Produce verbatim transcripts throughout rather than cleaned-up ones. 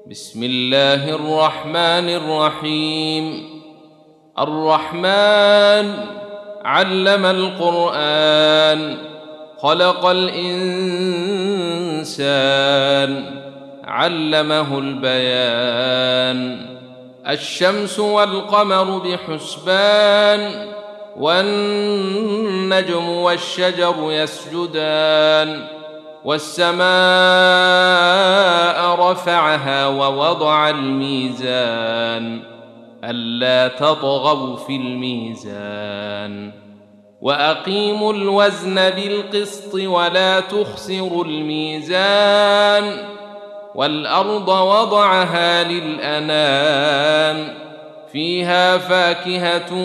بسم الله الرحمن الرحيم. الرحمن علم القرآن، خلق الإنسان، علمه البيان. الشمس والقمر بحسبان، والنجم والشجر يسجدان، والسماء رفعها ووضع الميزان ألا تطغوا في الميزان، وأقيموا الوزن بالقسط ولا تخسروا الميزان. والأرض وضعها للأنام، فيها فاكهة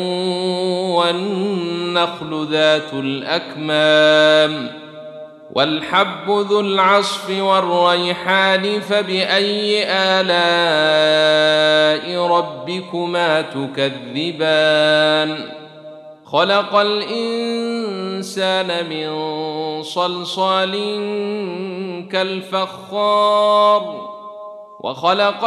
والنخل ذات الأكمام، والحب ذو العصف والريحان. فبأي آلاء ربكما تكذبان؟ خلق الإنسان من صلصال كالفخار، وخلق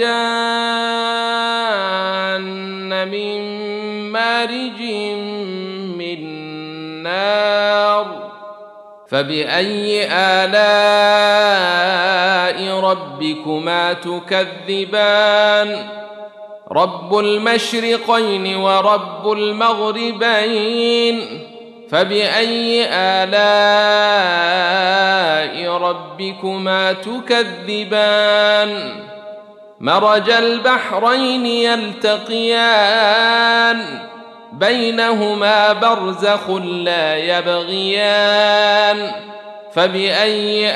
الجان من مارج من نار. فبأي آلاء ربكما تكذبان؟ رب المشرقين ورب المغربين. فبأي آلاء ربكما تكذبان؟ مرج البحرين يلتقيان، بينهما برزخ لا يبغيان. فبأي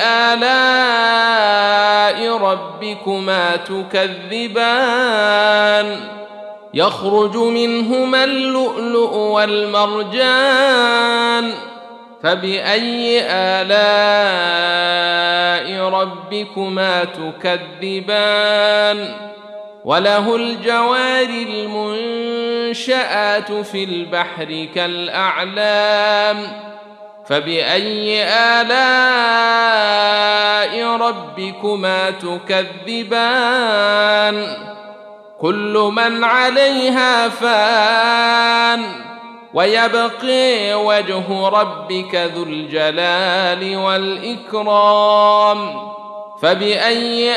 آلاء ربكما تكذبان؟ يخرج منهما اللؤلؤ والمرجان. فبأي آلاء ربكما تكذبان؟ وله الجوار المنشآت في البحر كالأعلام. فبأي آلاء ربكما تكذبان؟ كل من عليها فان، ويبقي وجه ربك ذو الجلال والإكرام. فبأي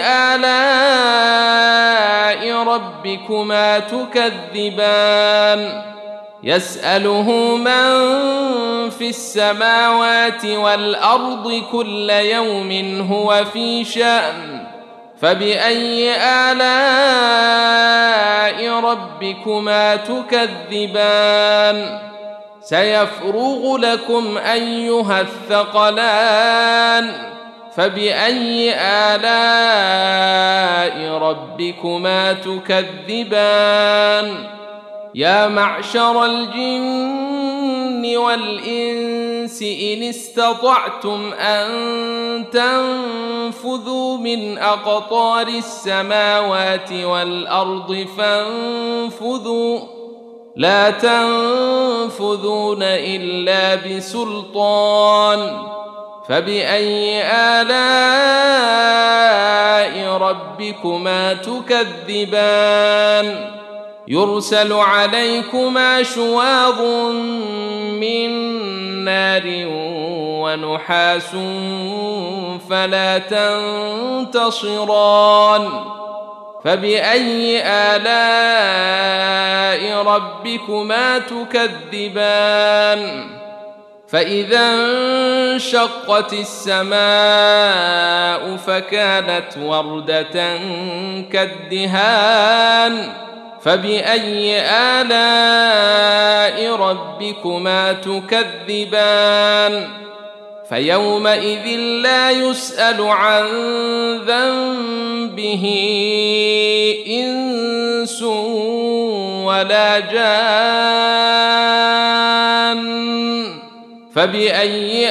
آلاء ربكما تكذبان؟ يسأله من في السماوات والأرض كل يوم هو في شأن. فبأي آلاء ربكما تكذبان؟ سيفرغ لكم أيها الثقلان. فبأي آلاء ربكما تكذبان؟ يا معشر الجن والإنس إن استطعتم أن تنفذوا من أقطار السماوات والأرض فانفذوا، لا تنفذون إلا بسلطان. فبأي آلاء ربكما تكذبان؟ يرسل عليكما شواظ من نار ونحاس فلا تنتصران. فبأي آلاء ربكما تكذبان؟ فإذا انشقت السماء فكانت وردة كالدهان. فبأي آلاء ربكما تكذبان؟ فيومئذ لا يسأل عن ذنبه إنس ولا جان. فبأي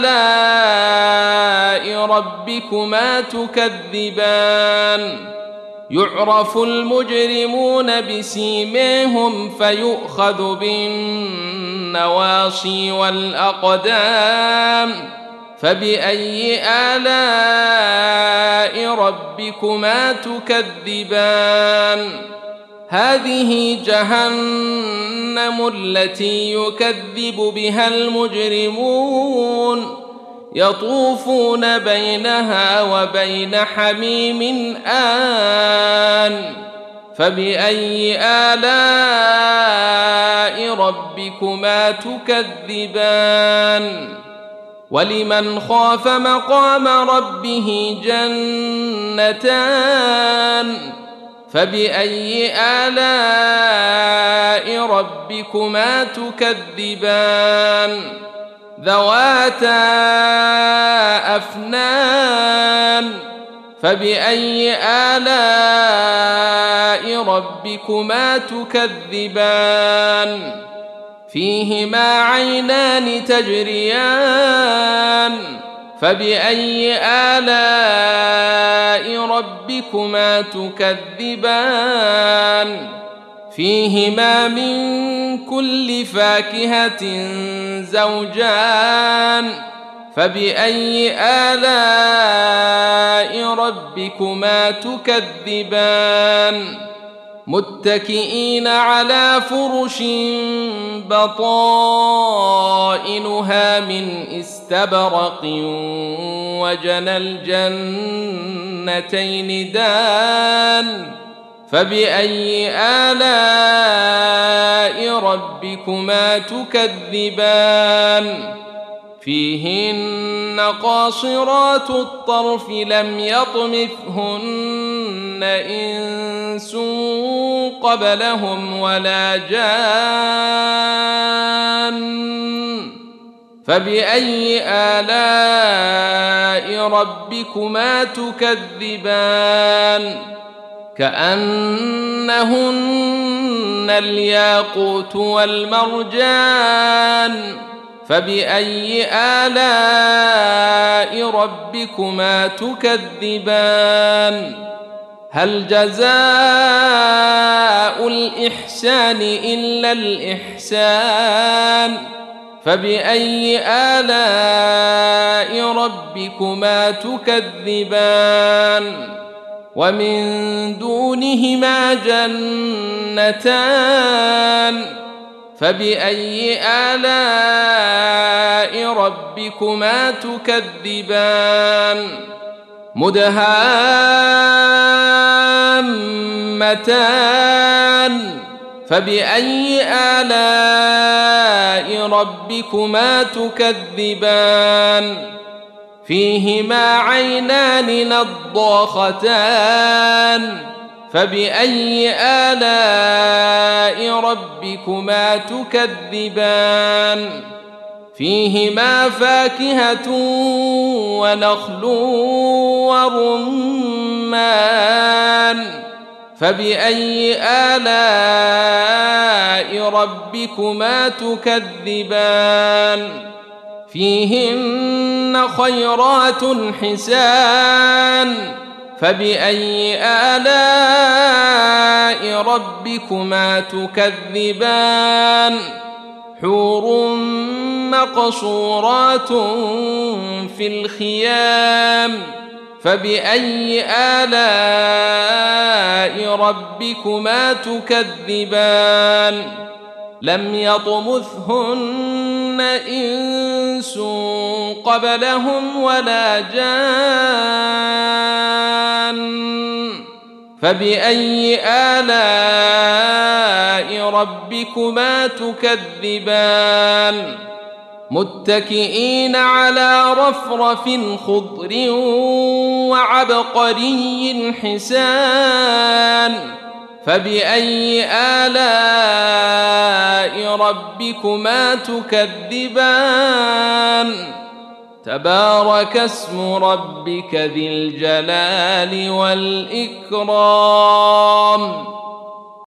آلاء ربكما تكذبان؟ يعرف المجرمون بسيماهم فيؤخذ بالنواصي والأقدام. فبأي آلاء ربكما تكذبان هذه جهنم التي يكذب بها المجرمون يطوفون بينها وبين حميم آن فبأي آلاء ربكما تكذبان ولمن خاف مقام ربه جنتان فبأي آلاء ربكما تكذبان ذواتا أفنان فبأي آلاء ربكما تكذبان فيهما عينان تجريان فبأي آلاء ربكما تكذبان فيهما من كل فاكهة زوجان فبأي آلاء ربكما تكذبان متكئين على فرش بطائنها من استبرق وجنى الجنتين دان فبأي آلاء ربكما تكذبان فيهن قاصرات الطرف لم يطمثهن إنس قبلهم ولا جان فبأي آلاء ربكما تكذبان كأنهن الياقوت والمرجان فبأي آلاء ربكما تكذبان هل جزاء الإحسان إلا الإحسان فبأي آلاء ربكما تكذبان ومن دونهما جنتان فبأي آلاء ربكما تكذبان مدهامتان فبأي آلاء ربكما تكذبان فيهما عينان نضاختان فبأي آلاء ربكما تكذبان فيهما فاكهة ونخل ورمان فبأي آلاء ربكما تكذبان فيهن خيرات حسان فبأي آلاء ربكما تكذبان حور مقصورات في الخيام فبأي آلاء ربكما تكذبان لم يطمثهن إنس قبلهم ولا جان فبأي آلاء ربكما تكذبان متكئين على رفرف خضر وعبقري حسان فبأي آلاء ربكما تكذبان تبارك اسم ربك ذي الجلال والإكرام